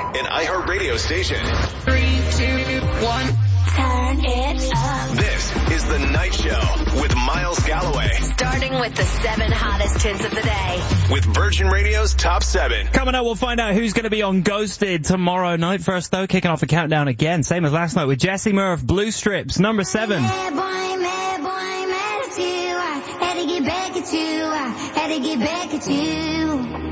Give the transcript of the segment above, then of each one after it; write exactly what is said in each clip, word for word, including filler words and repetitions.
an iHeartRadio station. Three, two, one. Turn it up. This is The Night Show with Miles Galloway. Starting with the seven hottest hits of the day. With Virgin Radio's Top seven. Coming up, we'll find out who's going to be on Ghosted tomorrow night. First, though, kicking off the countdown again. Same as last night with Jesse Murph, Blue Strips, number seven. Mad boy, mad boy, mad at you. I had to get back at you. I had to get back at you.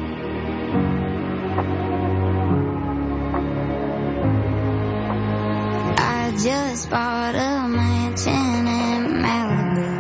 I just bought a mansion in Malibu.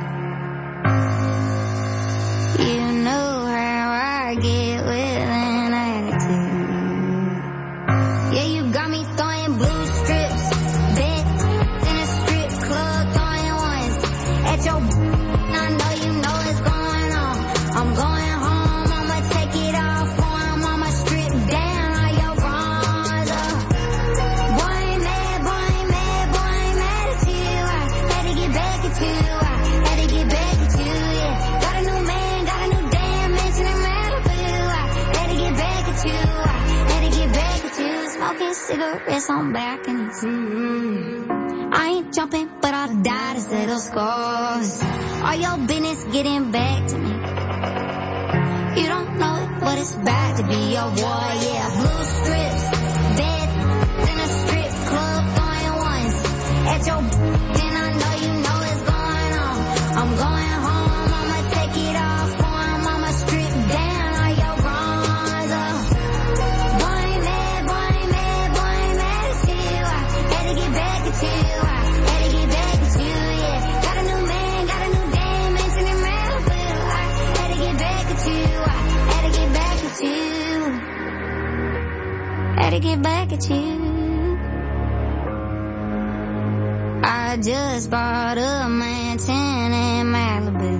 You know how I get with an attitude. Yeah, you got me throwing blue strips, bets in a strip club, throwing ones at your. I know you know what's going on. I'm going home, I'ma take it off for him, I'ma strip down all your bronze. Boy, mad, boy, mad, boy, mad at you. I had to get back at you. I had to get back at you, yeah. Got a new man, got a new damn mansion in Malibu. I had to get back at you. I had to get back at you. Smoking cigarettes on balconies. Mm-hmm. I ain't jumping, but I'll die to settle scores. All your business getting back to me. You don't know it, but it's bad to be your boy, yeah. Blue strips, bed in a strip club, throwing ones at your. Then I know you know what's going on. I'm going home, I'ma take it off for him, I'ma strip down all your bronze. Boy, mad, boy, mad, boy, mad at you. I had to get back at you. I had to get back at you, yeah. Got a new man, got a new damn mansion in Malibu. I had to get back at you. I had to get back at you. Had to get back at you. I just bought a mansion in Malibu.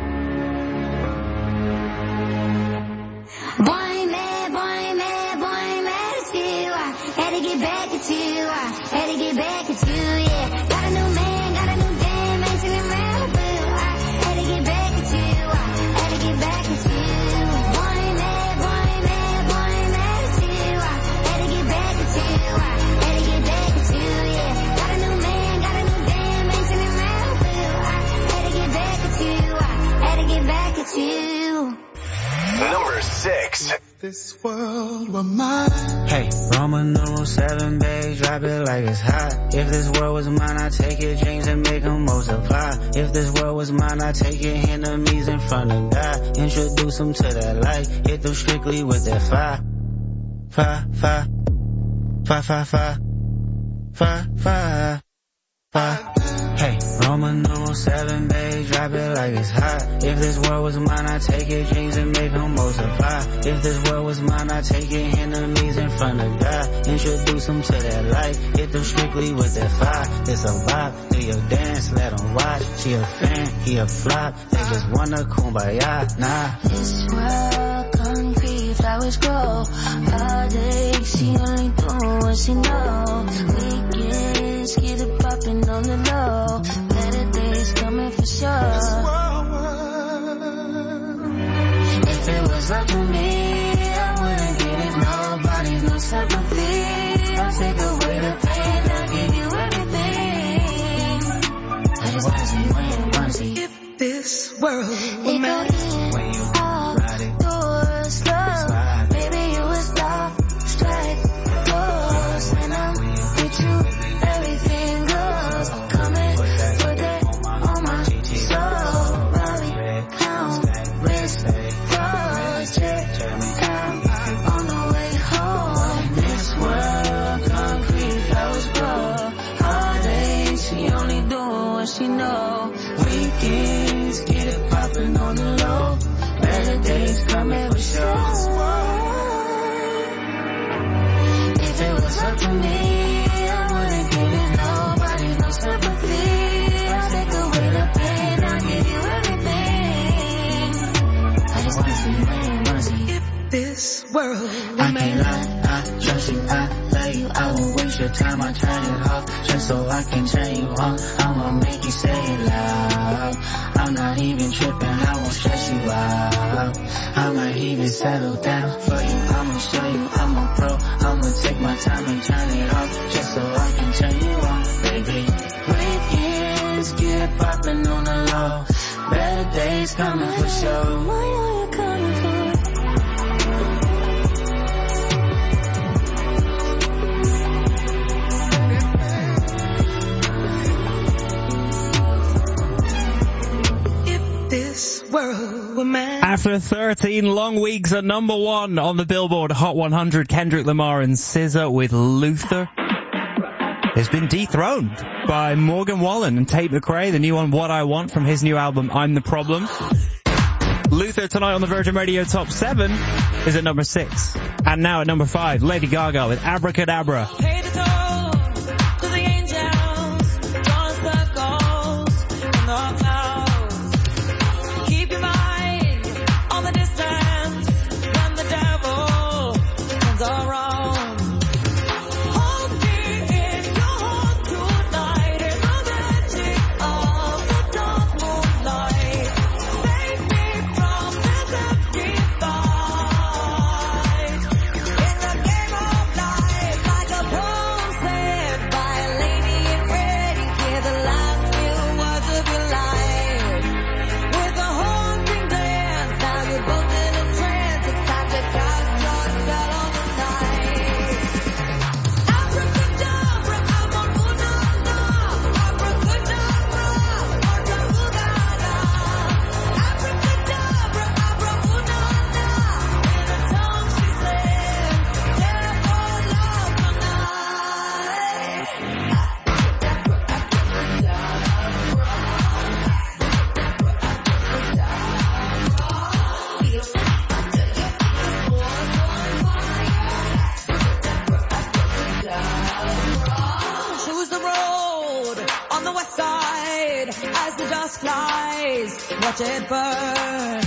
Boy, mad, boy, mad, boy, mad at you. I had to get back at you. I had to get back at you, yeah. Got a new man, got a new damn mansion in Malibu. I had to get back at you. I had to get back at you. Boy, mad, boy, mad, boy, mad at you. I had to get back at you. I had to get back at you, yeah. Got a new man, got a new damn mansion in Malibu. I had to get back at you. I had to get back at you. Number six. This world were mine. Hey, Roman numeral seven, babe, drop it like it's hot. If this world was mine, I'd take your dreams and make them multiply. If this world was mine, I'd take your enemies in front of God. Introduce them to that light, hit them strictly with that fire. Fire, fire, fire, fire, fire, fire, fire, fire. Hey, Roman numeral seven, babe, drop it like it's hot. If this world was mine, I'd take your dreams and make them multiply. If this world was mine, I'd take your enemies in front of God. Introduce them to that light, hit them strictly with that fire. It's a vibe, do your dance, let them watch. She a fan, he a flop, they just wanna kumbaya, nah. This world concrete, flowers grow. All day, she only do what she knows. Weekends, get it poppin' on the low. Better days coming for sure. If it was up to me, I wouldn't give it nobody, no sympathy. I'll take away the pain, I'll give you everything. I just wanna see when you wanna see. If this world were It mine. goes in, When you out, ride it, doors, slow. slide. Baby, you would stop, strike, doors. When I'm with you, everything goes. Coming, put that on my soul. Robbie, count, wrist, cross, check, count, on the way home. This world, concrete, flowers grow. All day, she only doing what she know. Weekends, get it poppin' on the low. Better days coming for sure. If it was up to me, I wouldn't give it nobody, no sympathy. I'll take away the pain, I'll give you everything. I just wanna see when you wanna see. If this world were I mine. can't lie, I trust you, I love you, I won't waste your time, I turn it off, just so I can turn you on. I'ma make you say it loud, I'm not even tripping, I won't stress you out. out. I might even settle down for you. I'ma show you I'm a pro. I'ma take my time and turn it off just so I can turn you on, baby. Weekends get poppin' on the low. Better days coming for sure. Why are you coming for? After thirteen long weeks at number one on the Billboard Hot one hundred, Kendrick Lamar and S Z A with Luther has been dethroned by Morgan Wallen and Tate McRae, the new one What I Want from his new album I'm the Problem. Luther tonight on the Virgin Radio Top seven is at number six. And now at number five, Lady Gaga with Abracadabra. Watch it burn.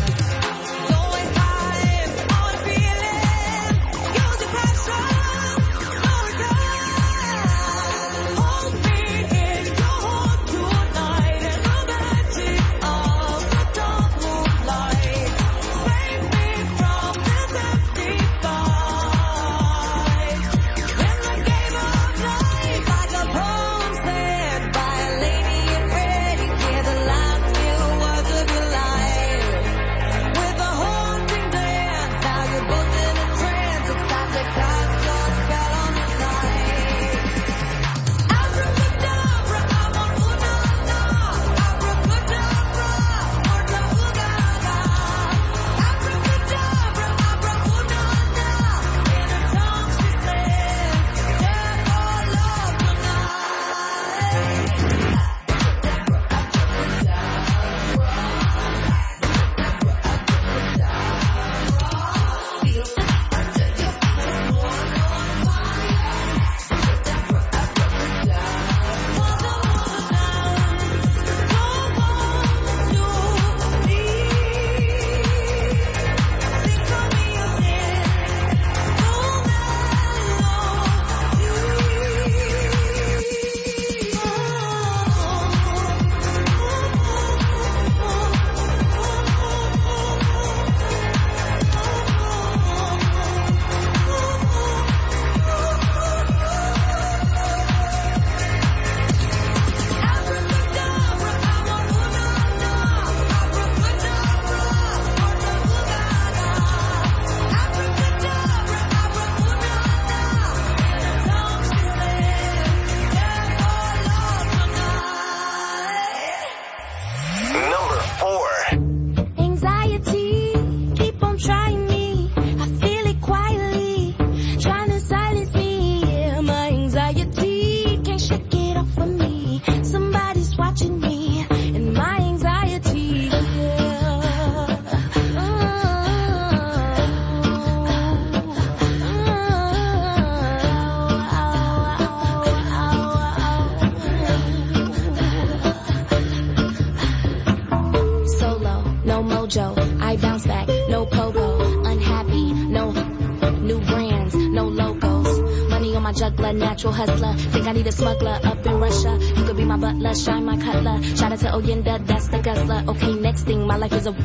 Natural hustler, think I need a smuggler up in Russia. You could be my butler, shine my cutler. Shout out to Oyenda, that's the guzzler. Okay, next thing, my life is a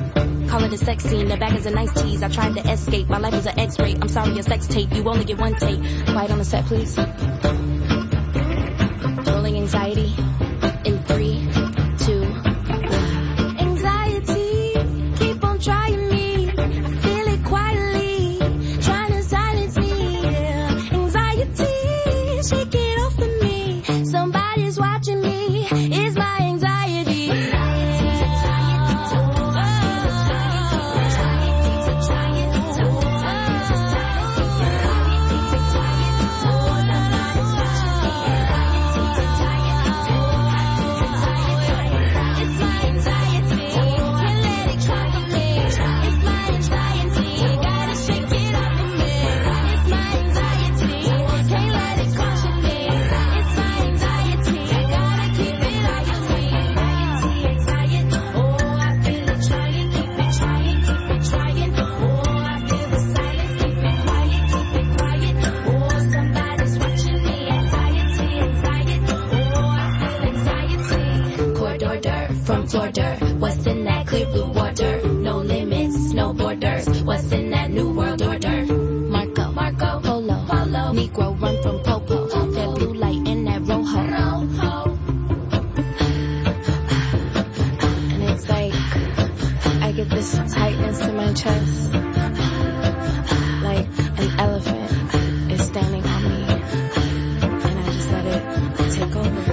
call it a sex scene. The bag is a nice tease. I tried to escape. My life is an X-ray. I'm sorry, a sex tape. You only get one tape. Quiet on the set, please. Rolling anxiety in three, two, one. Anxiety, keep on trying me. I feel it quietly, trying to silence me. Yeah. Anxiety, shake it off of me. Somebody's watching me. It's my anxiety. What's in that clear blue water? No limits, no borders. What's in that new world order? Marco, Marco, Polo, Polo. Negro run from Popo. Popo. That blue light in that rojo. Rojo. And it's like I get this tightness in my chest, like an elephant is standing on me, and I just let it take over.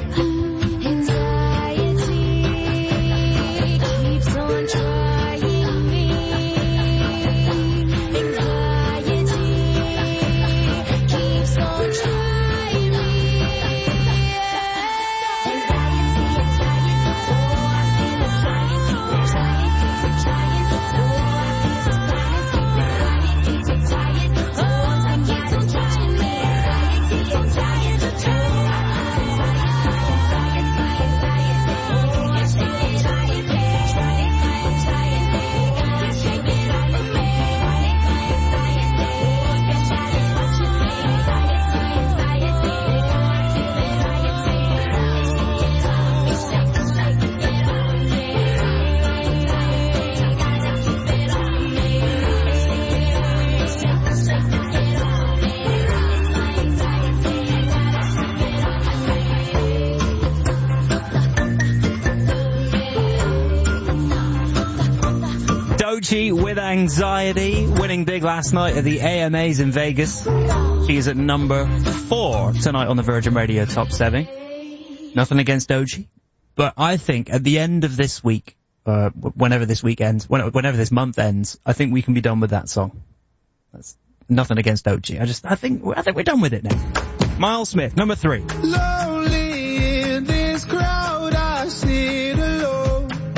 With Anxiety, winning big last night at the A M As in Vegas. She is at number four tonight on the Virgin Radio Top seven. Nothing against Doechii, but I think at the end of this week, uh, whenever this week ends, whenever this month ends, I think we can be done with that song. That's nothing against Doechii. I just, I think, I think we're done with it now. Miles Smith, number three. Lonely in this crowd, I sit alone.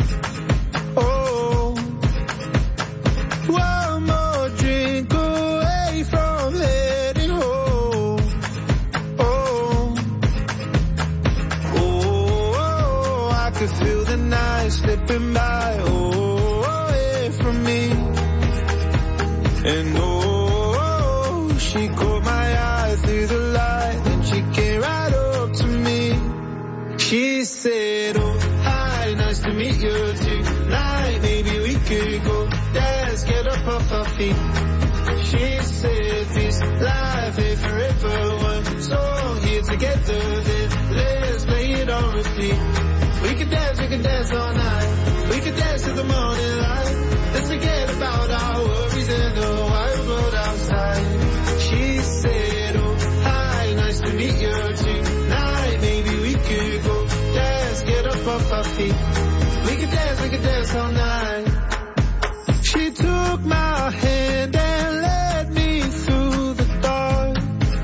One more drink away from heading home. Oh, oh, I could feel the night slipping by. Oh, away from me. And oh, she caught my eye through the light, and she came right up to me. She said, oh, hi, nice to meet you tonight. Maybe we could go dance, get up off our feet. She said this life ain't forever, one song here together, then let's play it on repeat. We could dance, we could dance all night. We could dance to the morning light. Let's forget about our worries and the wild world outside. She said, oh, hi, nice to meet you tonight. Maybe we could go dance, get up off our feet. We could dance, we could dance all night. She took my hand and led me through the dark.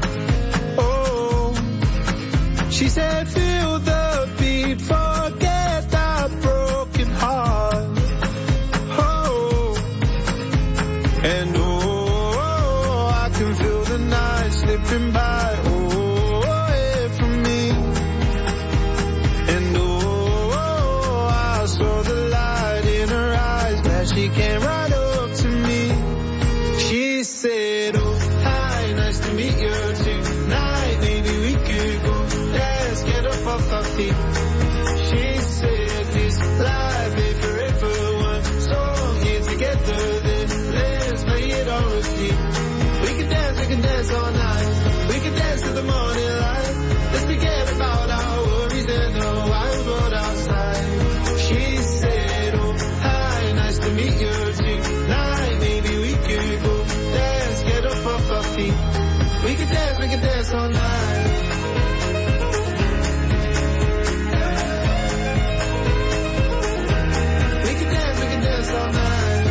Oh, she said, feel the beat, forget that broken heart. Oh, and oh, I can feel the night slipping by. Oh, away from me. And oh, I saw the light in her eyes that she came right. She said, oh, hi, nice to meet you tonight. Maybe we could go dance, get up off our feet. She said, this life ain't forever, one song here together. together, then let's play it on repeat. We can dance, we can dance all night. We can dance to the morning light. Let's forget about our worries and the wild world outside. She said, oh, hi, nice to meet you tonight. Maybe we could go dance, get up off our feet. We can dance, we can dance all night. We can dance, we can dance all night.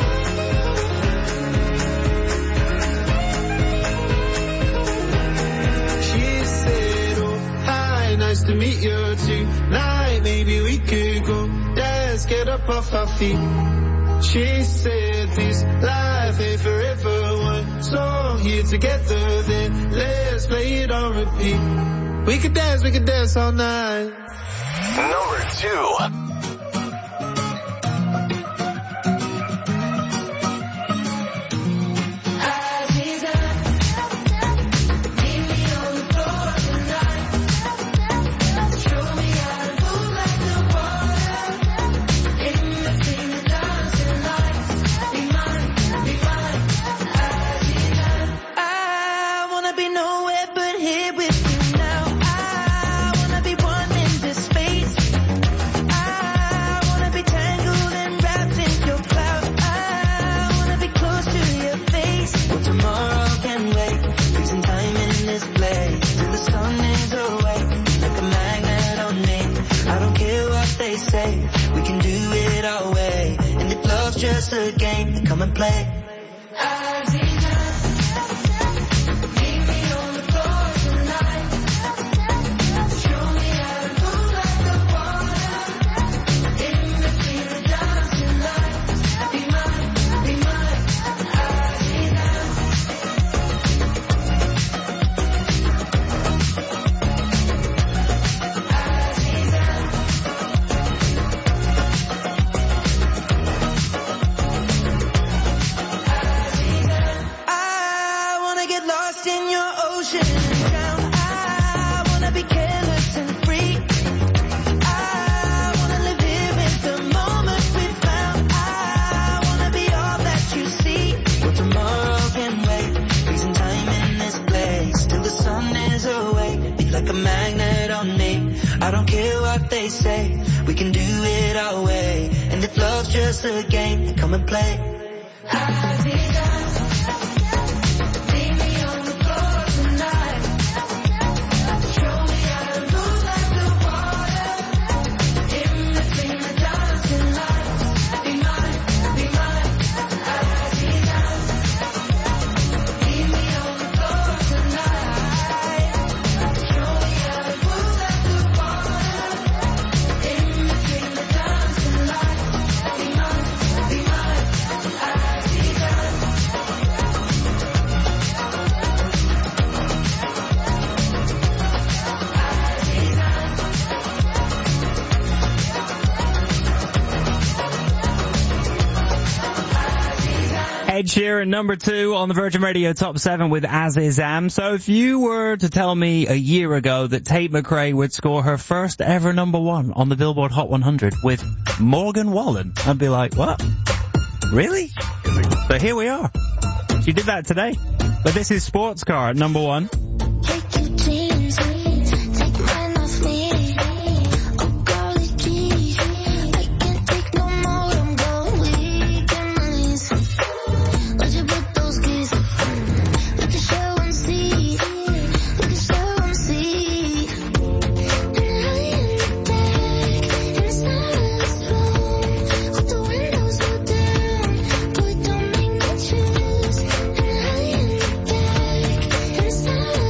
She said, oh, hi, nice to meet you tonight. Maybe we could go dance, get up off our feet. She said this life ain't forever. One song here together, then let's play it on repeat. We could dance, we could dance all night. Number two. Just a game, come and play. Just a game, come and play. Ed Sheeran, number two on the Virgin Radio Top seven with As Is Am. So if you were to tell me a year ago that Tate McRae would score her first ever number one on the Billboard Hot one hundred with Morgan Wallen, I'd be like, what? Really? So here we are. She did that today. But this is Sports Car at number one. Stop.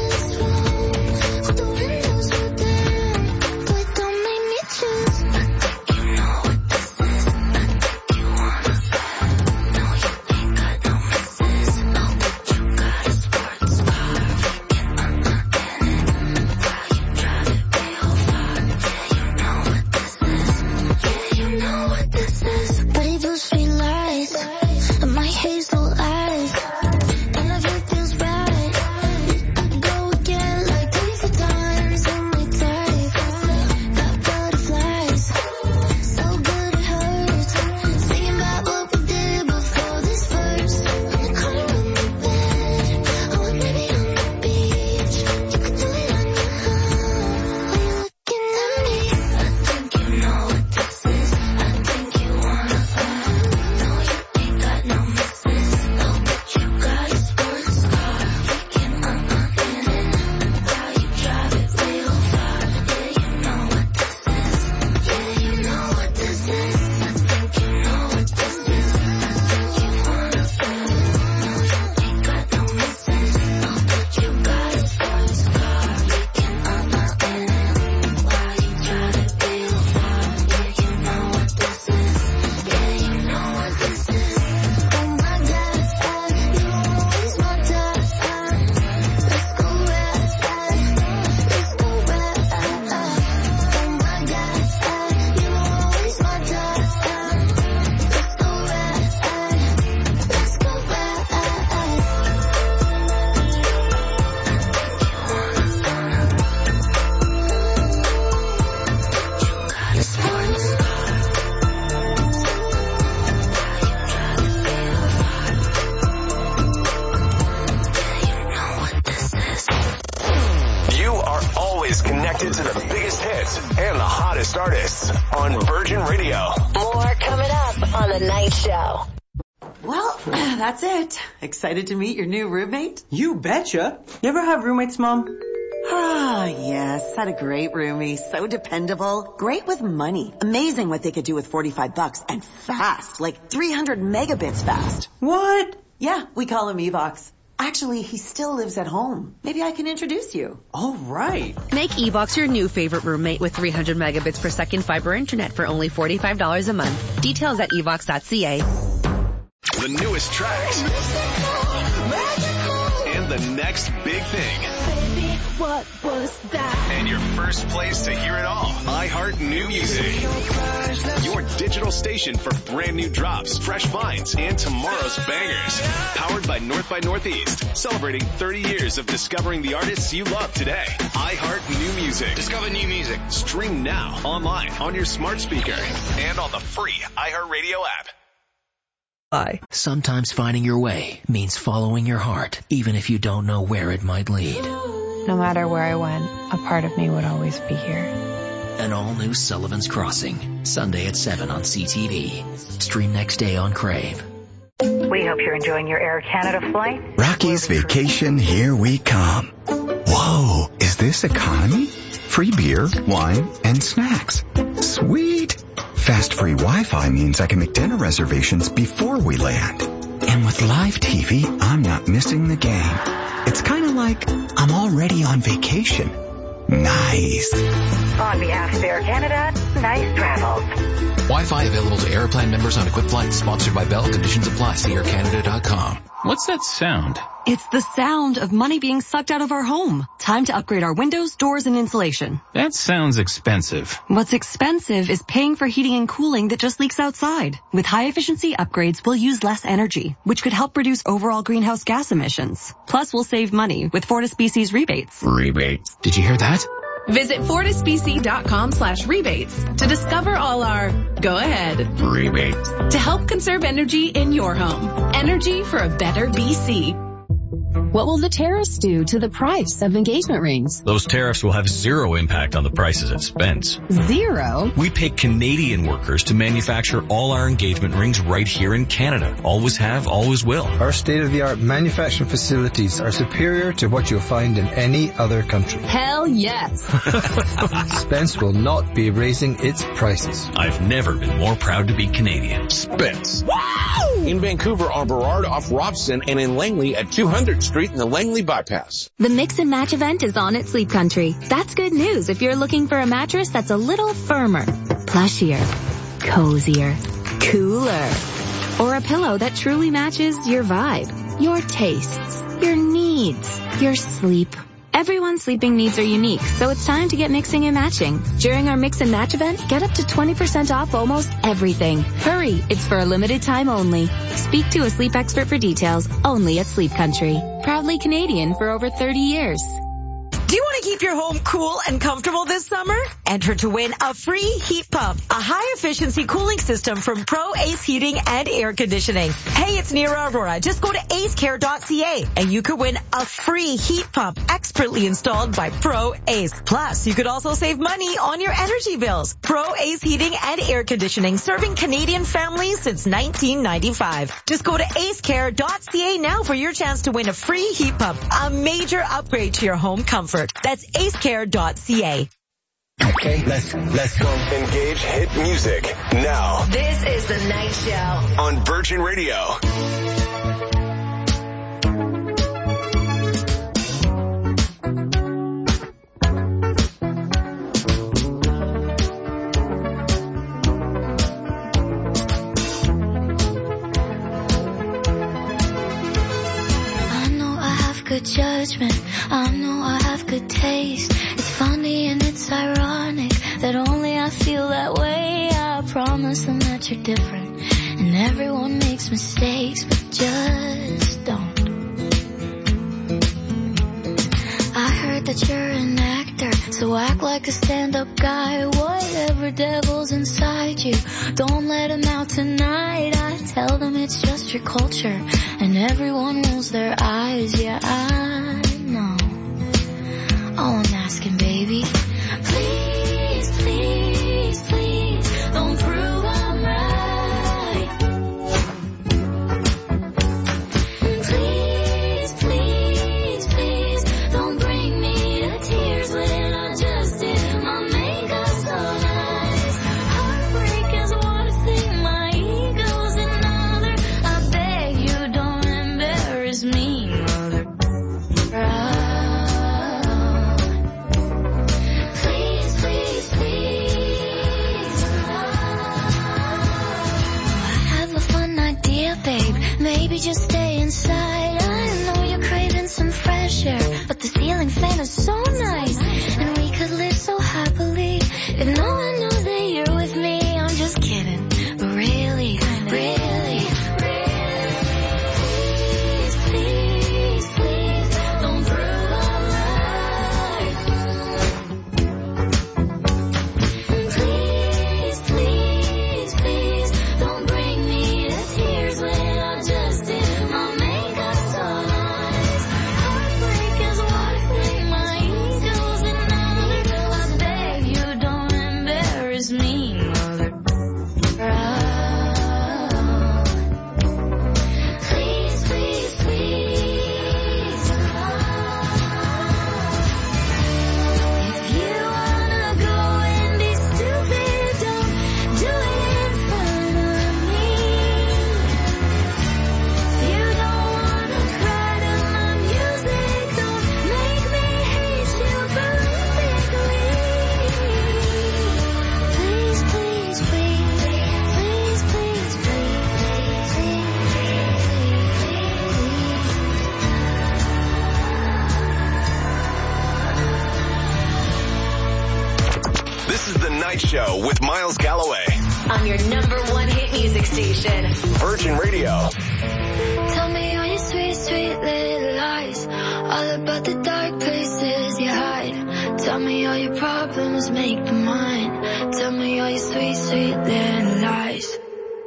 biggest artists on Virgin Radio. More coming up on The Night Show. Well, that's it. Excited to meet your new roommate? You betcha. You ever have roommates, Mom? Ah, yes. Had a great roomie. So dependable. Great with money. Amazing what they could do with forty-five bucks. And fast. Like three hundred megabits fast. What? Yeah, we call him Evox. Actually, he still lives at home. Maybe I can introduce you. All right. Make Evox your new favorite roommate with three hundred megabits per second fiber internet for only forty-five dollars a month. Details at evox dot c a. The newest tracks. And the next big thing. Baby, what was that? And your first place to hear it all. iHeart New Music. Your digital station for brand new drops, fresh finds, and tomorrow's bangers. Powered by North by Northeast. Celebrating thirty years of discovering the artists you love today. iHeart New Music. Discover new music. Stream now, online, on your smart speaker, and on the free iHeartRadio app. Hi. Sometimes finding your way means following your heart, even if you don't know where it might lead. No matter where I went, a part of me would always be here. An all-new Sullivan's Crossing, Sunday at seven on C T V. Stream next day on Crave. We hope you're enjoying your Air Canada flight. Rocky's Vacation, here we come. Whoa, is this economy? Free beer, wine, and snacks. Sweet. Fast free Wi-Fi means I can make dinner reservations before we land. And with live T V, I'm not missing the game. It's kind of like I'm already on vacation. Nice. On behalf of Air Canada, nice travels. Wi-Fi available to Airplan members on equipped flights. Sponsored by Bell. Conditions apply. See air canada dot com. What's that sound? It's the sound of money being sucked out of our home. Time to upgrade our windows, doors, and insulation. That sounds expensive. What's expensive is paying for heating and cooling that just leaks outside. With high-efficiency upgrades, we'll use less energy, which could help reduce overall greenhouse gas emissions. Plus, we'll save money with Fortispecies rebates. Rebates. Did you hear that? Visit fortisbc dot com slash rebates to discover all our go ahead rebates to help conserve energy in your home. Energy for a better B C. What will the tariffs do to the price of engagement rings? Those tariffs will have zero impact on the prices at Spence. Zero? We pay Canadian workers to manufacture all our engagement rings right here in Canada. Always have, always will. Our state-of-the-art manufacturing facilities are superior to what you'll find in any other country. Hell yes. Spence will not be raising its prices. I've never been more proud to be Canadian. Spence. Wow! In Vancouver on Burrard off Robson and in Langley at two hundredth Street in the Langley Bypass. The Mix and Match event is on at Sleep Country. That's good news if you're looking for a mattress that's a little firmer, plushier, cozier, cooler, or a pillow that truly matches your vibe, your tastes, your needs, your sleep. Everyone's sleeping needs are unique, so it's time to get mixing and matching. During our Mix and Match event, get up to twenty percent off almost everything. Hurry, it's for a limited time only. Speak to a sleep expert for details, only at Sleep Country. Proudly Canadian for over thirty years. Do you want to keep your home cool and comfortable this summer? Enter to win a free heat pump, a high-efficiency cooling system from Pro Ace Heating and Air Conditioning. Hey, it's Neera Aurora. Just go to ace care dot c a and you could win a free heat pump expertly installed by Pro Ace. Plus, you could also save money on your energy bills. Pro Ace Heating and Air Conditioning, serving Canadian families since nineteen ninety-five. Just go to ace care dot c a now for your chance to win a free heat pump, a major upgrade to your home comfort. That's ace care dot c a. Okay, let's let's go. Engage hit music now. This is The Night Show on Virgin Radio. Good judgment, I know I have good taste. It's funny and it's ironic that only I feel that way. I promise them that you're different, and everyone makes mistakes, but just don't. I heard that you're an actor, so act like a stand-up guy. Whatever devil's inside you, don't let him out tonight. I tell them it's just your culture, and everyone rolls their eyes. Yeah, I know. Oh, I'm asking, baby, please, please Maybe just stay inside. I know you're craving some fresh air, but the ceiling fan is so nice, and we could live so happily if no one knows that you're with me. I'm just kidding, but really, really, please, please, please, don't throw our life. Please, please, please, don't bring me to tears when I just did my makeup so nice. Heartbreak is what I think my angel's another. I beg you don't embarrass me, mother. Oh. Please, please, please. If you wanna go and be stupid, don't do it in front of me. You don't wanna cry to my music, don't make me hate you perfectly. Please, please, please, please, please, please, This is The Night Show with Miles Galloway. On your number one hit music station. Virgin Radio. Tell me all your sweet, sweet little lies, all about the dark places you hide. Tell me all your problems make them mine. Tell me all your sweet, sweet little lies.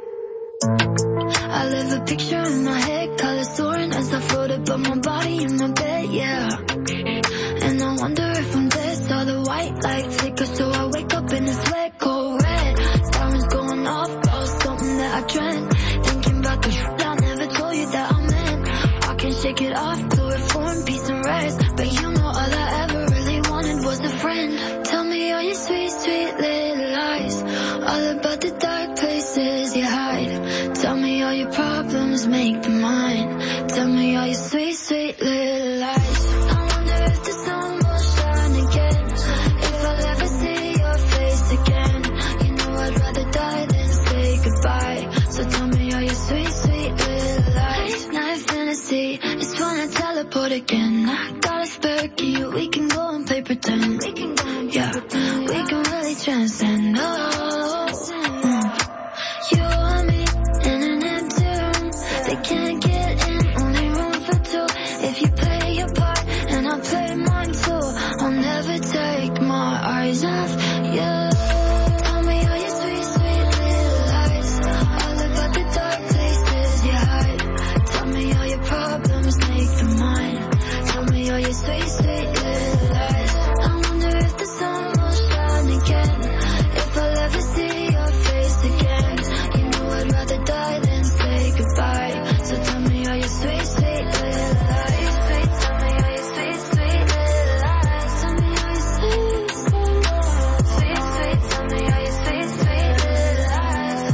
I live a picture in my head, color soaring as I float above my body in my bed, yeah. And I wonder if I'm dead, saw the white light flicker, so I wake up in a sweat cold red. Sirens going off, about something that I dreamt. Thinking about the shit I never told you that I meant. I can't shake it off, do it for in peace and rest. But you know all I ever really wanted was a friend. Tell me all your sweet, sweet little lies, all about the dark places you hide. Tell me all your problems make them mine. Tell me all your sweet, sweet little lies. I wonder if the sun will shine again, if I'll ever see your face again. You know I'd rather die than say goodbye. So tell me all your sweet, sweet little lies. Late night fantasy, just wanna teleport again. I got a spare key, we can go and play pretend. We can go and yeah, pretend. We can really transcend. Oh, mm. You and me in an empty room, they can't get in, only room for two. If you play your part and I play mine too, I'll never take my eyes off you. Tell me all your sweet, sweet little lies, all about the dark places you hide. Tell me all your problems make them mine. Tell me all your sweet, sweet little lies. I wonder if the sun will shine again, if I'll ever see your face again. You know I'd rather die than say goodbye. So tell me all your sweet, sweet little lies. Sweet, tell me all your sweet, sweet little lies. Tell me all your sweet, sweet, sweet, sweet. Tell me all your sweet, sweet little lies.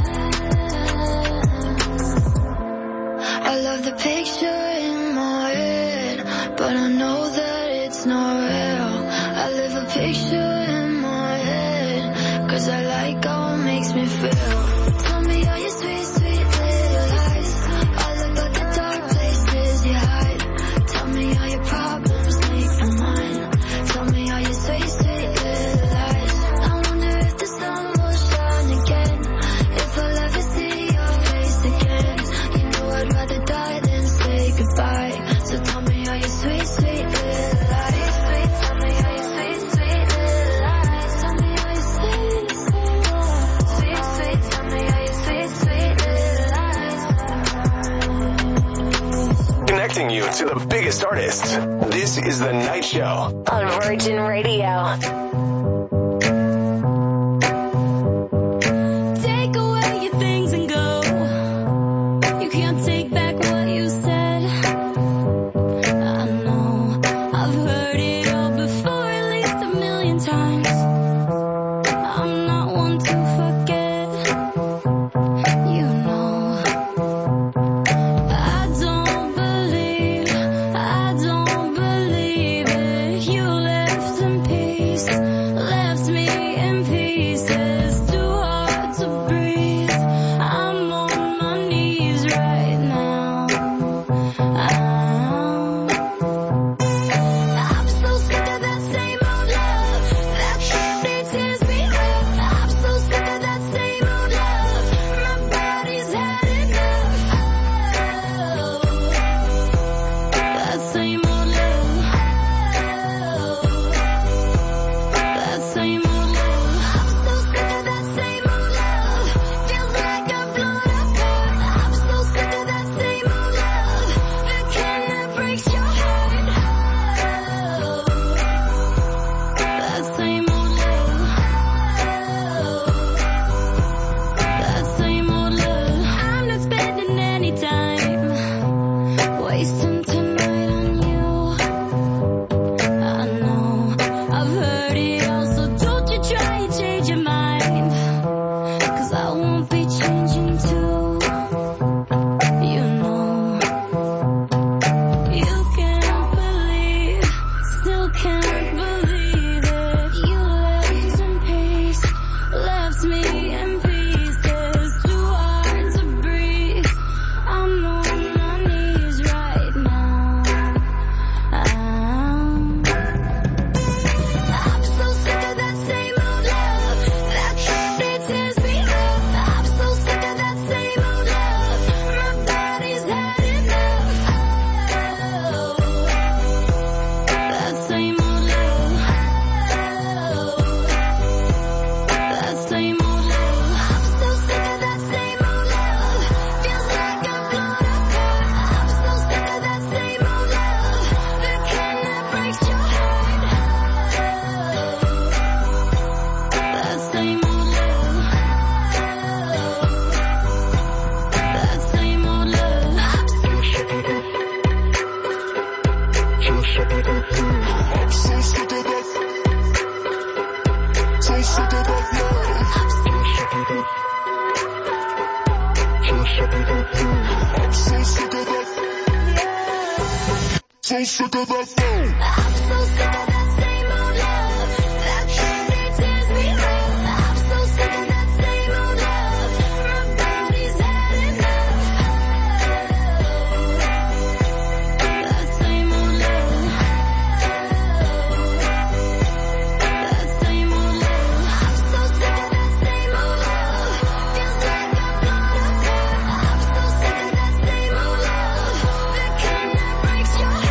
I love the picture in my head, but I know that it's not real. I live a picture in my head, cause I like how it makes me feel. Tell me all your sweet, sweet little lies, all about the dark places you hide. Tell me all your problems make them mine. Tell me all your sweet, sweet little lies. I wonder if the sun will shine again, if I'll ever see your face again. You know I'd rather die than say goodbye. So tell me all your sweet, sweet little lies. Sweet, tell me all your sweet, sweet little lies. Tell me all your sweet, sweet, sweet, sweet. Tell me all your sweet, sweet little lies. Connecting you to the biggest artists. This is The Night Show. On Virgin Radio. Take away your things and go. You can't take back what you said. I know I've heard it all before, at least a million times. I'm not one to forget. You know I don't believe, I don't believe it. You left in peace. Wasting tonight on you. I know I've heard it all, so don't you try and change your mind. 'Cause I won't be changing too. You know. You can't believe, still can't believe it. You left in peace, left me in pieces. Too hard to breathe. I'm on my knees right now. I'm, I'm so sick of that same old love that candy tears me up. I'm so sick of that same old love. My body's had enough. Oh, that same old love. That same old love. I'm so sick of that same old love. Feels like I'm blown apart. I'm so sick of that same old love. The kind that breaks your heart. That same old love. That same old love. I'm so sick of that. I'm so sick of that. I'm so sick of that. So sick of that love. I'm so sick of that. So sick of that. I'm so sick of that. So sick of that love. I'm so sick of that same old love that candy tears me up. I'm so sick of that same old love. My body's had enough. That same old love. That same old love. I'm so sick of that same old love. Feels like I'm blown apart. I'm so sick of that same old love. The kind that breaks your heart.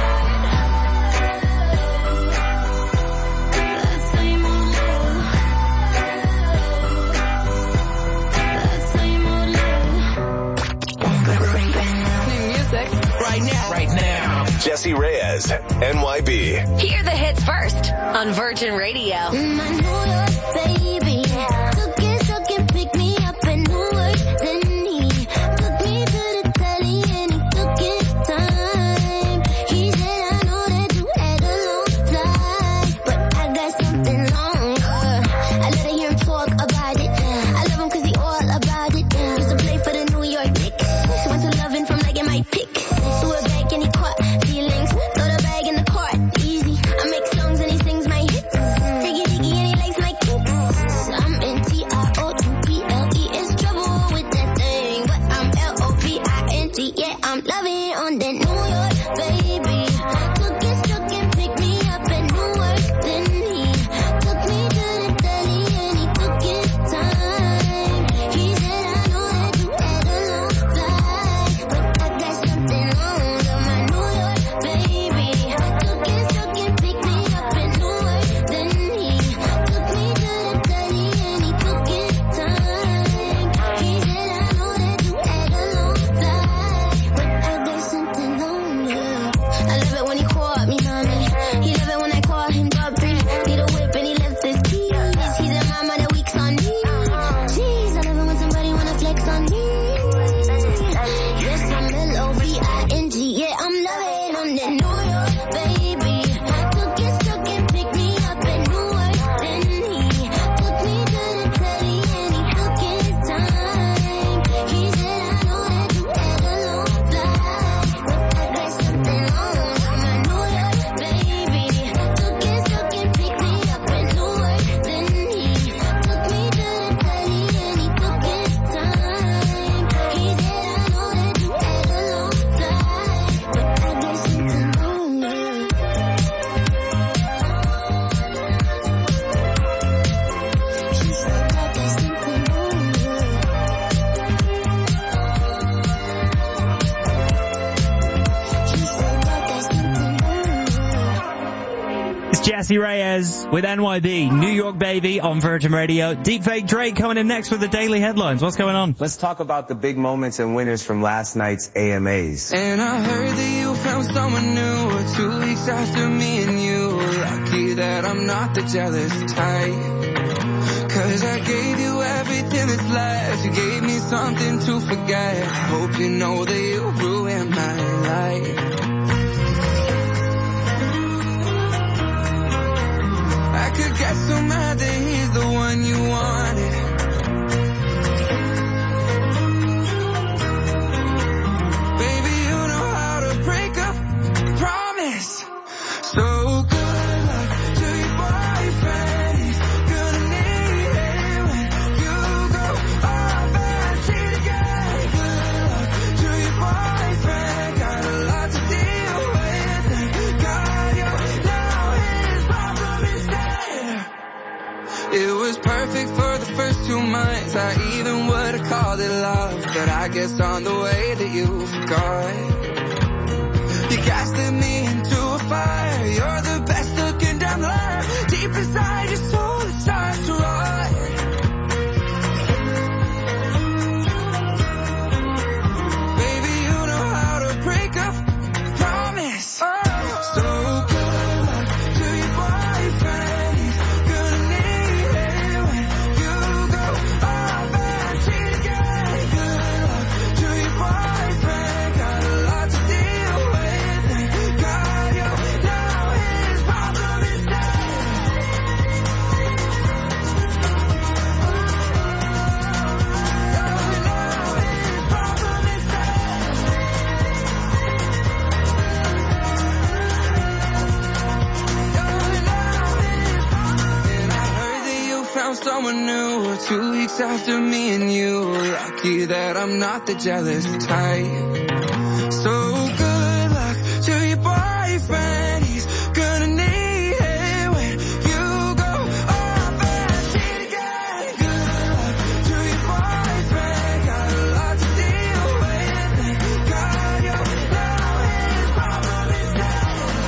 That same old love. That same old love. New music. Right now. Right now. Jesse Reyes, N Y B. Hear the hits first on Virgin Radio. My New York baby took it, took it, picked me up in Newark. Then he took me to the telly and he took his time. He said, I know that you had a long time, but I got something longer. I let her hear him talk about it. I love him 'cause he all about it. Used to play for the New York Knicks. Went to loving from liking my pick. Threw it back and he caught feelings. Throw the bag in the cart, easy. I make songs and he sings my hits. Diggy diggy and he likes my kicks. I'm in T I O U B L E. It's trouble with that thing, but I'm L O V I N G. Yeah, I'm loving on that New York baby. Took it, took it, picked me up in Newark. Then he took me to the telly and he took his time. He said, I know that you had a long flight, but I got something longer. My New York baby took it, took it, picked me up in Newark. Then he took me to the telly and he took his time. He said, I know that you had a long flight, but I got something longer. I love it when he called me mommy. He love it when I call him Bobby. Need a whip and he left his keys. He's a mama that weeks on me. Jeez, I love it when somebody wanna flex on me. Yes, I'm L O V I N G. Yeah, I'm loving on that New York baby. Took it, took it, picked me up in Newark. Then he took me to the telly and he took his time. He said, I know that you had a long flight, but I got something longer. My New York baby took it, took it, picked me up in Newark. Then he took me to the telly and he took his time. He said, I know that you had a long flight, but I got something longer. She said, I got something longer. She said, I got something longer. It's Jesse Reyes with N Y B, New York Baby on Virgin Radio. Deepfake Drake coming in next with the daily headlines. What's going on? Let's talk about the big moments and winners from last night's A M As. And I heard that you found someone new two weeks after me and you. Lucky that I'm not the jealous type. 'Cause I gave you everything that's left. You gave me something to forget. Hope you know that you ruined my life. I even would have called it love, but I guess on the way that you forgot. You casted me into a fire. You're the best looking down the line. Deep inside your soul, it starts to rot. Baby, you know how to break up. Promise. Oh. So good luck to your boyfriend. He's gonna need it when you go off and cheat again. Good luck to your boyfriend. Got a lot to deal with. Got you now. His problem is dead. Someone new, two weeks after me and you. Lucky that I'm not the jealous type. So good luck to your boyfriend. He's gonna need it when you go off and cheat again. Good luck to your boyfriend. Got a lot to deal with. Got you now. His problem is dead.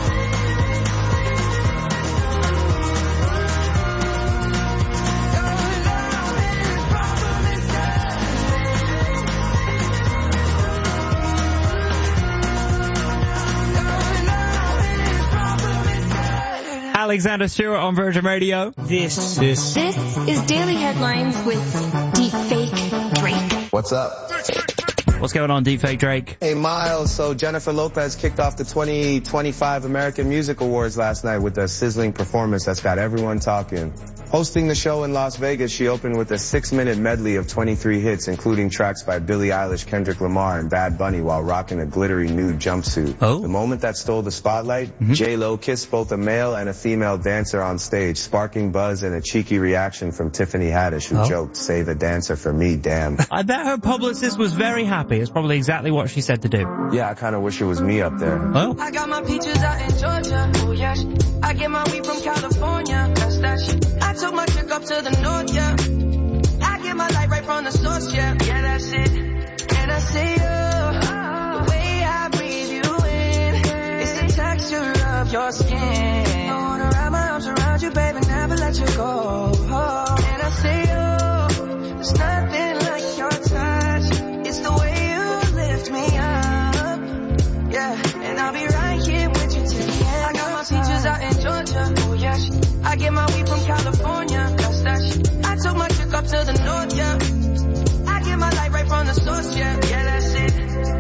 Alexander Stewart on Virgin Radio. This is... This is Daily Headlines with Deepfake Drake. What's up? What's going on, Deepfake Drake? Hey, Miles. So Jennifer Lopez kicked off the twenty twenty-five American Music Awards last night with a sizzling performance that's got everyone talking. Hosting the show in Las Vegas, she opened with a six-minute medley of twenty-three hits, including tracks by Billie Eilish, Kendrick Lamar, and Bad Bunny while rocking a glittery nude jumpsuit. Oh. The moment that stole the spotlight, mm-hmm. J-Lo kissed both a male and a female dancer on stage, sparking buzz and a cheeky reaction from Tiffany Haddish, who oh. joked, "Save a dancer for me, damn." I bet her publicist was very happy. It's probably exactly what she said to do. Yeah, I kind of wish it was me up there. Oh. I got my peaches out in Georgia. Oh, yeah. I get my weed from California. That's that shit. I took my chick up to the north, yeah. I get my light right from the source, yeah. Yeah, that's it. And I say, oh, the way I breathe you in, it's the texture of your skin. I wanna wrap my arms around you, baby, never let you go. Oh, and I say, oh, there's nothing like your touch. It's the way you lift me up, yeah. And I'll be right here with you till the end. I got my peaches out in Georgia, oh yeah. I get my weed from California, that's that shit. I took my chick up to the north, yeah. I get my light right from the source, yeah. Yeah, that's it.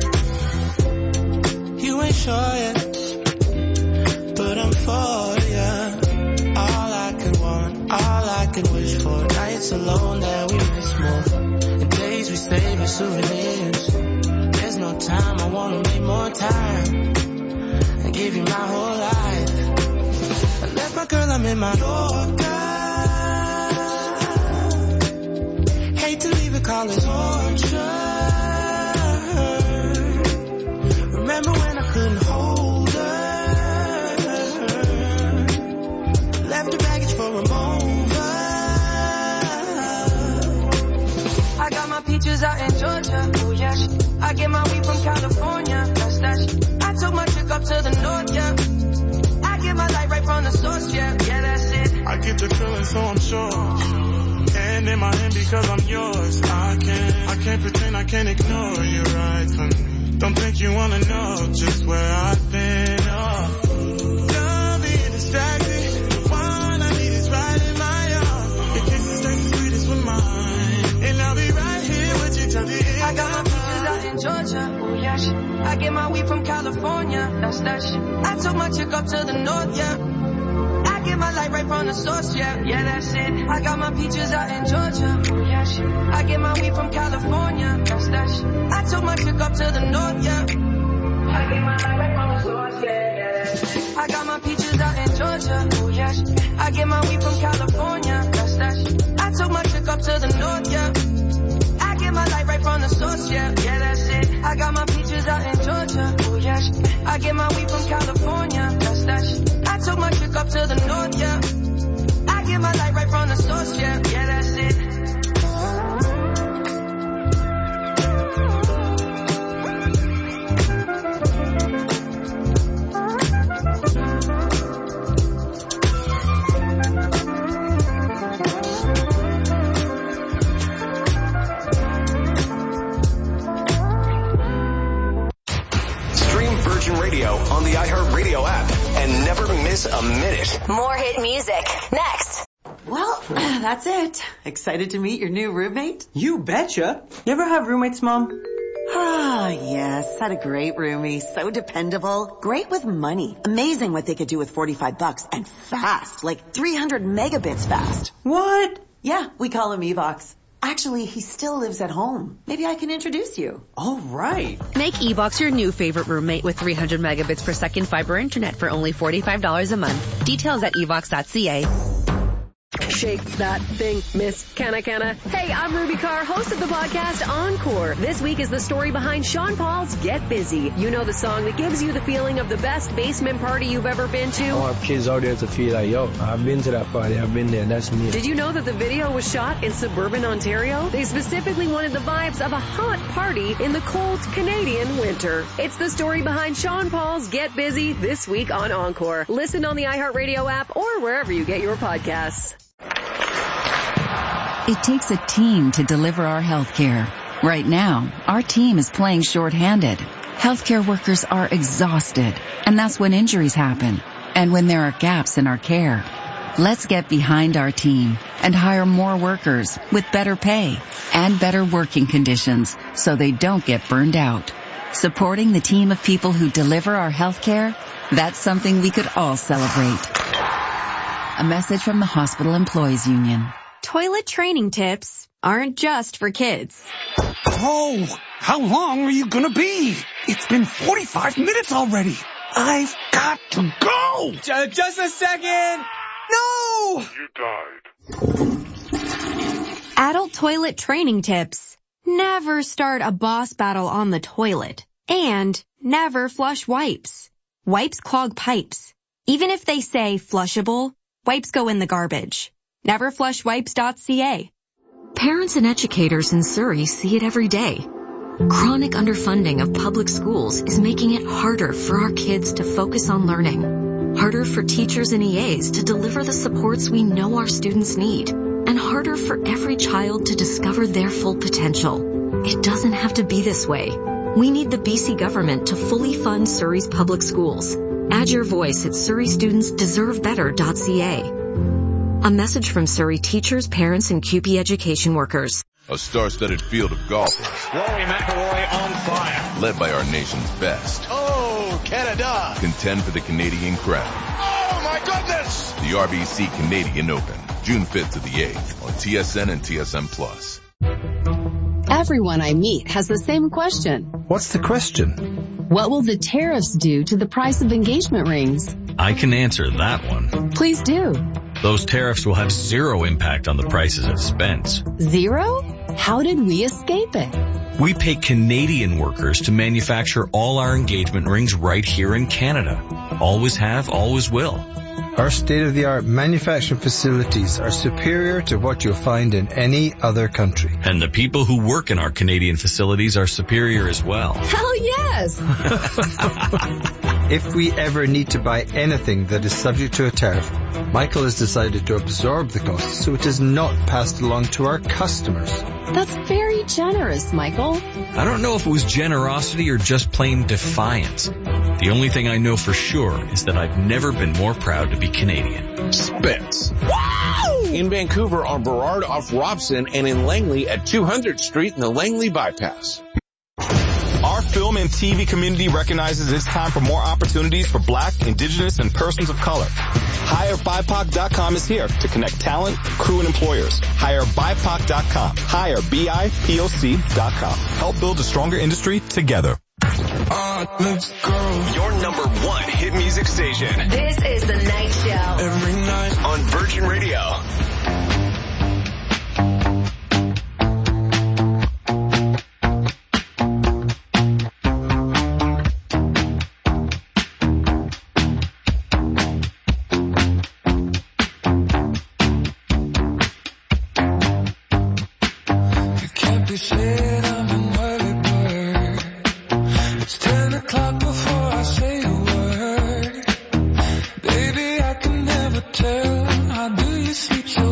You ain't sure yet, but I'm for ya. All I could want, all I could wish for. Nights alone that we miss more. The days we save as souvenirs. There's no time, I wanna make more time and give you my whole life. I left my girl, I'm in my Yorker. Hate to leave it, call it torture. Remember when I couldn't hold her? Left her baggage for a moment. I got my peaches out in Georgia, oh yeah. I get my weed from California, that's that shit. I took my chick up to the north, yeah. I get my light right from the source, yeah. Yeah, that's it. I get the feeling, so I'm sure. And in my hand because I'm yours. I can't, I can't pretend, I can't ignore you right from me. Don't think you wanna know just where I've been. Oh. Don't be distracted. The one I need is right in my arms. Your kisses taste the sweetest with mine. And I'll be right here with you till the end. I got my peaches out in Georgia, oh yeah. I get my weed from California, that's that shit. I took my chick up to the north, yeah. I get my light right from the source, yeah. Yeah, that's it. I got my peaches out in Georgia, oh yeah. I get my weed from California, that's that shit. I took my chick up to the north, yeah. I get my light right from the source, yeah. Yeah, that's it. I got my peaches out in Georgia, oh yeah. I get my weed from California, that's that shit. I took my chick up to the north, yeah. I get my light right from the source, yeah. Yeah, that's it. I got my peaches out in Georgia, oh yeah. I get my weed from California, that's that shit. I took my chick up to the north, yeah. I get my light right from the source, yeah. Yeah, that's it. Radio on the iHeartRadio app and never miss a minute. More hit music next. Well, that's it. Excited to meet your new roommate? You betcha. You ever have roommates, Mom? Ah, yes. Had a great roomie. So dependable. Great with money. Amazing what they could do with forty-five bucks. And fast. Like three hundred megabits fast. What? Yeah, we call him Evox. Actually, he still lives at home. Maybe I can introduce you. All right. Make Evox your new favorite roommate with three hundred megabits per second fiber internet for only forty-five dollars a month. Details at evox dot c a. Shake that thing, Miss Canna Canna. Hey, I'm Ruby Carr, host of the podcast Encore. This week is the story behind Sean Paul's Get Busy. You know the song that gives you the feeling of the best basement party you've ever been to? I want kids out there to feel like, yo, I've been to that party, I've been there, that's me. Did you know that the video was shot in suburban Ontario? They specifically wanted the vibes of a hot party in the cold Canadian winter. It's the story behind Sean Paul's Get Busy this week on Encore. Listen on the iHeartRadio app or wherever you get your podcasts. It takes a team to deliver our healthcare. Right now, our team is playing short-handed. Healthcare workers are exhausted, and that's when injuries happen, and when there are gaps in our care. Let's get behind our team and hire more workers with better pay and better working conditions so they don't get burned out. Supporting the team of people who deliver our healthcare, that's something we could all celebrate. A message from the Hospital Employees Union. Toilet training tips aren't just for kids. Oh, how long are you gonna be? It's been forty-five minutes already. I've got to go. J- just a second. No! You died. Adult toilet training tips. Never start a boss battle on the toilet. And never flush wipes. Wipes clog pipes. Even if they say flushable, wipes go in the garbage. never flush wipes dot c a. Parents and educators in Surrey see it every day. Chronic underfunding of public schools is making it harder for our kids to focus on learning, harder for teachers and E As to deliver the supports we know our students need, and harder for every child to discover their full potential. It doesn't have to be this way. We need the B C government to fully fund Surrey's public schools. Add your voice at surrey students deserve better dot c a. A message from Surrey teachers, parents, and Q P education workers. A star-studded field of golfers. Rory McIlroy on fire. Led by our nation's best. Oh, Canada. Contend for the Canadian crown. Oh, my goodness. The R B C Canadian Open, June fifth to the eighth on T S N and T S N Plus. Everyone I meet has the same question. What's the question? What will the tariffs do to the price of engagement rings? I can answer that one. Please do. Those tariffs will have zero impact on the prices of Spence. Zero? How did we escape it? We pay Canadian workers to manufacture all our engagement rings right here in Canada. Always have, always will. Our state-of-the-art manufacturing facilities are superior to what you'll find in any other country. And the people who work in our Canadian facilities are superior as well. Hell yes! If we ever need to buy anything that is subject to a tariff, Michael has decided to absorb the cost so it is not passed along to our customers. That's very generous, Michael. I don't know if it was generosity or just plain defiance. The only thing I know for sure is that I've never been more proud to be Canadian. Spence. Wow! In Vancouver on Burrard off Robson and in Langley at two hundredth Street in the Langley Bypass. Our film and T V community recognizes it's time for more opportunities for Black, Indigenous, and persons of color. Hire B I P O C dot com is here to connect talent, crew, and employers. Hire B I P O C dot com. Hire B I P O C dot com. Help build a stronger industry together. Uh, let's go. Your number one hit music station. This is The Night Show. Every night on Virgin Radio. Baby, I can never tell. How do you sleep so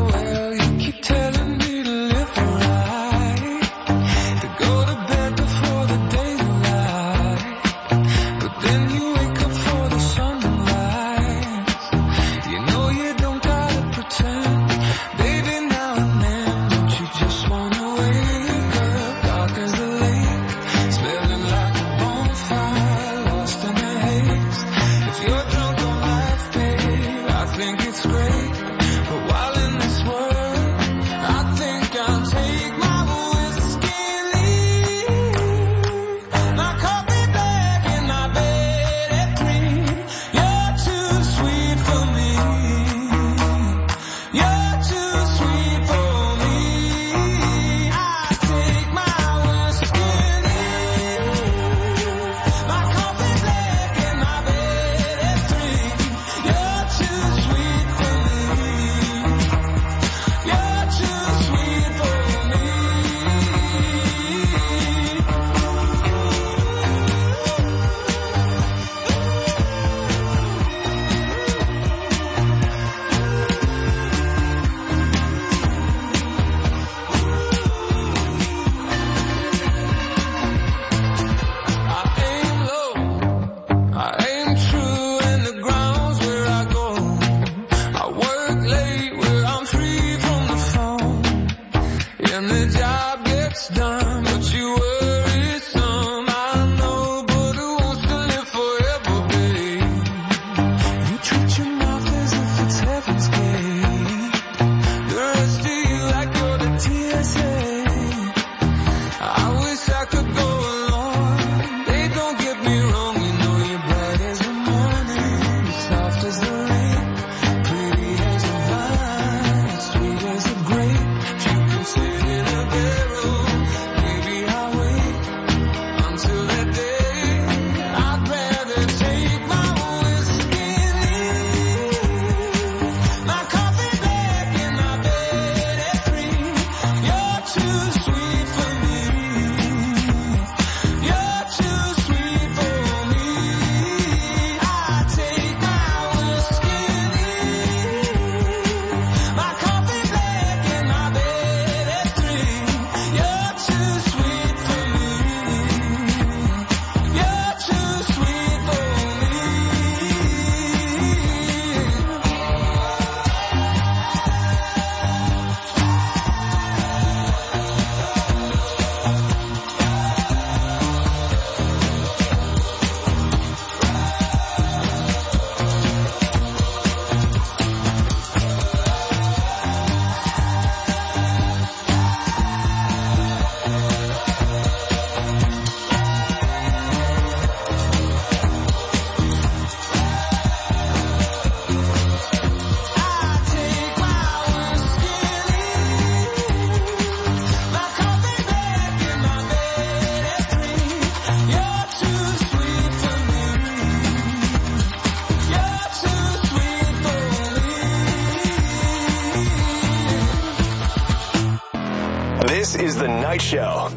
is The Night Show.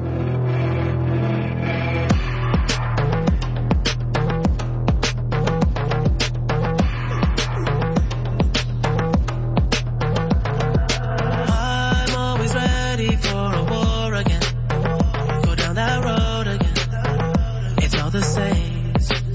I'm always ready for a war again. Go down that road again. It's all the same.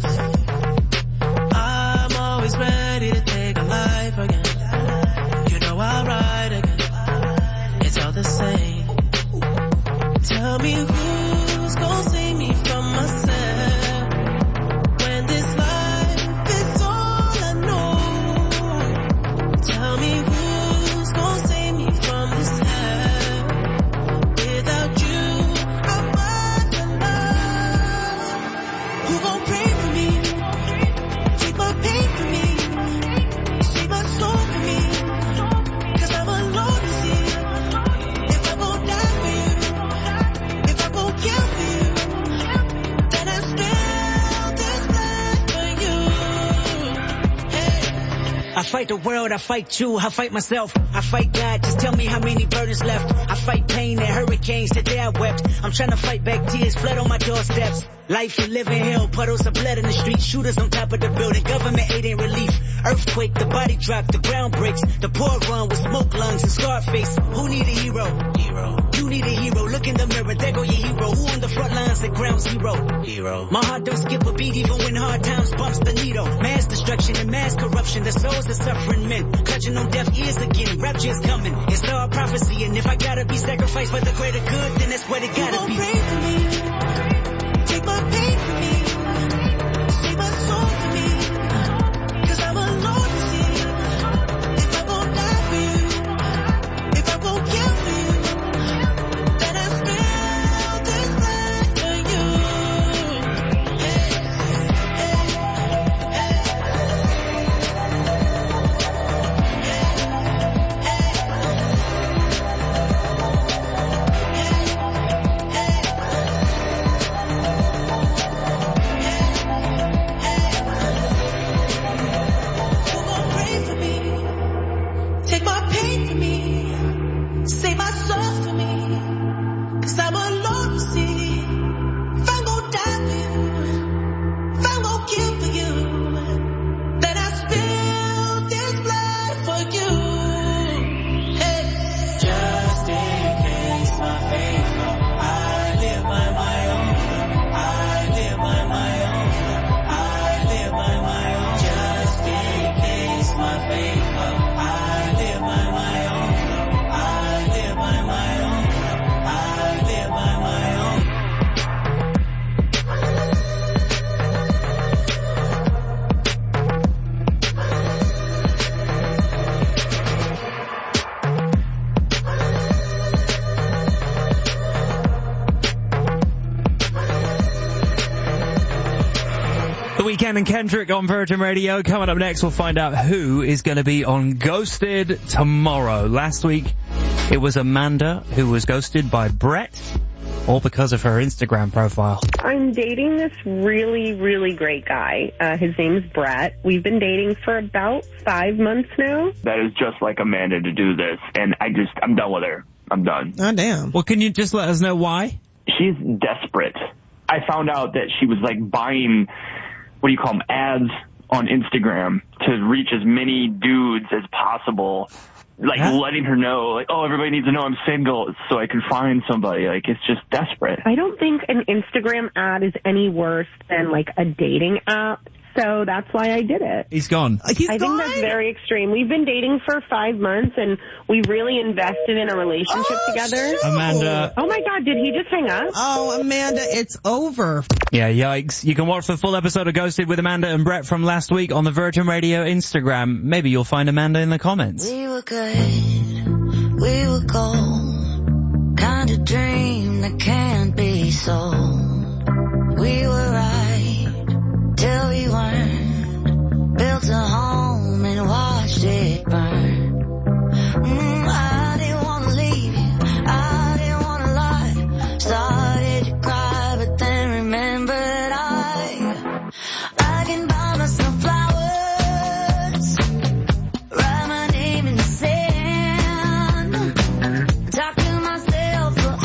I'm always ready to take a life again. You know I'll ride again. It's all the same. Tell me who's gonna save me from myself when this life is all I know. Tell me who's gonna save me from this hell. Without you, I'm alone. Who gon' pray for me? Take my pain for me. Save my soul for me. Cause I'm alone, you see. If I gon' die for you, if I gon' kill for you, then I spell this life for you. Hey. I fight the world, I fight you, I fight myself, I fight God, just tell me how many burdens left. I fight pain and hurricanes, today I wept. I'm trying to fight back tears, blood on my doorsteps. Life you live in hell, puddles of blood in the street, shooters on top of the building, government aid ain't relief. Earthquake, the body drop, the ground breaks, the poor run with smoke lungs and scar face. Who need a hero? Hero. You need a hero, look in the mirror, there go your hero. Who on the front lines at ground zero? Hero. My heart don't skip a beat even when hard times bumps the needle. Mass destruction and mass corruption, the souls of suffering men, clutching on deaf ears again, rapture's coming. It's all prophecy, and if I gotta be sacrificed for the greater good, then that's what it gotta be. Pray for me. Take my pain for me. Save my soul for me. Cause I'm alone, you see. If I gon' die for you, if I gon' kill for you, then I spell this life for you. Who gon' pray for me? Take my pain for me. Save my soul for me. Cause I'm alone, you see. If I'm gon' die for you, if I'm gon' kill for you, then I spill this blood for you. Hey. Just in case my faith come, I live by my own. I live by my own. I live by my own. Just in case my faith come, I live by my own. I live by my own. I live by my own. The Weeknd and Kendrick on Virgin Radio. Coming up next, we'll find out who is going to be on Ghosted tomorrow. Last week, it was Amanda who was ghosted by Brett, all because of her Instagram profile. I'm dating this really, really great guy. Uh, his name's Brett. We've been dating for about five months now. That is just like Amanda to do this, and I just, I'm done with her. I'm done. Oh, damn. Well, can you just let us know why? She's desperate. I found out that she was like buying, what do you call them, ads on Instagram to reach as many dudes as possible. Like huh? letting her know, like, oh, everybody needs to know I'm single so I can find somebody. Like, it's just desperate. I don't think an Instagram ad is any worse than like a dating app. So that's why I did it. He's gone. He's I gone? think that's very extreme. We've been dating for five months, and we really invested in a relationship oh, together. Shoot. Amanda. Oh, my God. Did he just hang up? Oh, Amanda, it's over. Yeah, yikes. You can watch the full episode of Ghosted with Amanda and Brett from last week on the Virgin Radio Instagram. Maybe you'll find Amanda in the comments. We were good. We were gold. Kind of dream that can't be sold. We were right till we weren't. Built a home and watched it burn. Mm, I didn't want to leave you. I didn't want to lie. Started to cry, but then remembered I I can buy myself flowers. Write my name in the sand. Talk to myself for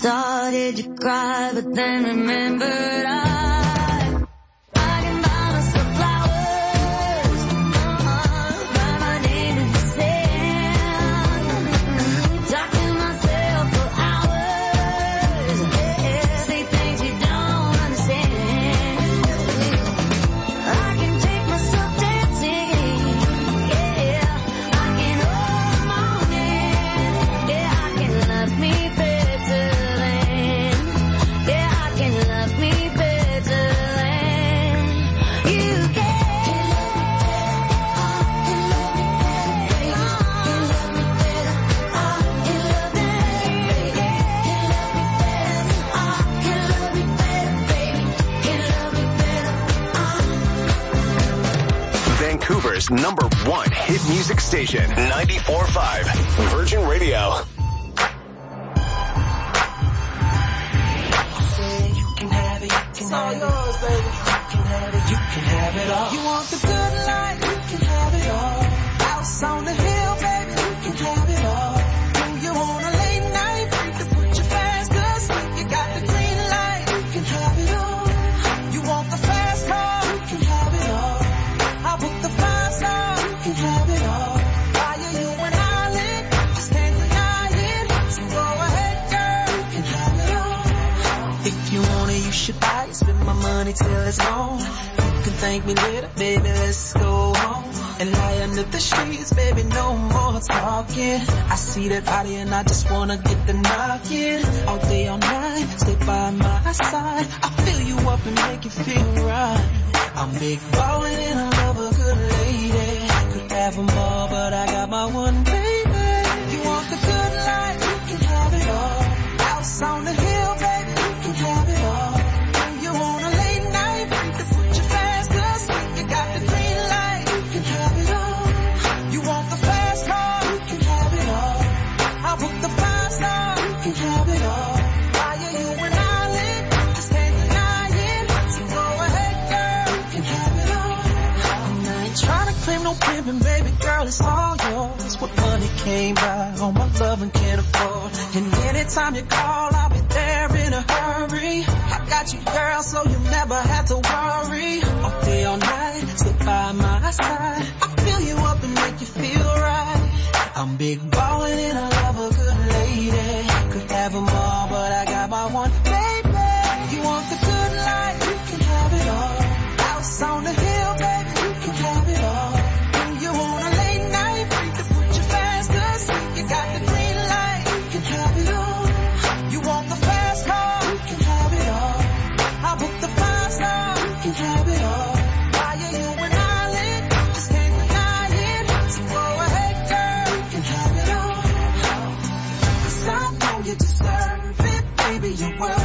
Started to cry, but then remembered I, I can buy myself flowers, uh-huh, write my name in the sand, talk to myself for hours, yeah, say things you don't understand. I can take myself dancing, yeah, I can hold the morning, yeah, I can love me better. Vancouver's number one hit music station, ninety-four point five Virgin Radio. It's all yours, baby. You can have it, you can have it all. You want the good life, you can have it all. House on the hill, baby, you can have it all. When you want a late night, you can put your fast goods. You got the green light, you can have it all. You want the fast car, you can have it all. I'll book the five star, you can have it all. Why are you an island? Just can't deny it. So go ahead, girl, you can have it all. If you want it, you should buy it. Spend my money till it's gone. You can thank me later, baby, let's go home and lie under the streets, baby, no more talking. I see that body and I just wanna get the knocking. All day, all night, stay by my side. I fill you up and make you feel right. I'm big ballin' and I love a good lady. Could have them all, but I got my one baby. You want the good life, you can have it all. House on the hill, baby, you can have it all. When you want a late night, you can put your fast goods. You got the green light, you can have it all. You want the fast car, you can have it all. I'll book the five star, you can have it all. Why are you an island? Just can't deny it. So go ahead, girl, you can have it all. And I ain't trying to claim no pimpin', baby girl, it's all yours. What money came by, all my love and can't afford. And anytime you call, I'll be there in a hurry. I got you, girl, so you never have to worry. All day, all night, stay by my side. I fill you up and make you feel right. I'm big ballin' and I love a good lady. Could have them all, but I got my one baby. You want the good life, you can have it all. House on the hill, baby, you can have it all. When you want a late night, you can put your fast goods. You got the green light, you can have it all. You want the fast car, you can have it all. I'll book the five star, you can have it all. Why are you an island? Just can't deny it. So go ahead, girl, you can have it all. 'Cause I know you deserve it, baby, you're worth